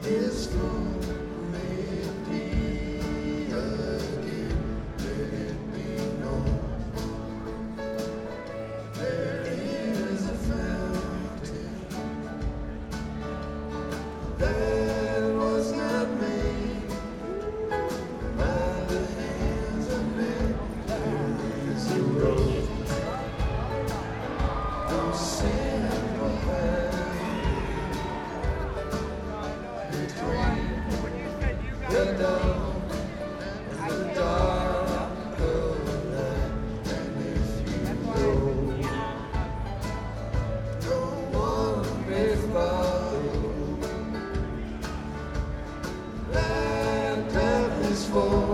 is full. Let me again, let it be known. There is a fountain that was not made by the hands of men. There is a road, no simple path between the dawn and the dark of night. And if you know, no one may follow. That path is for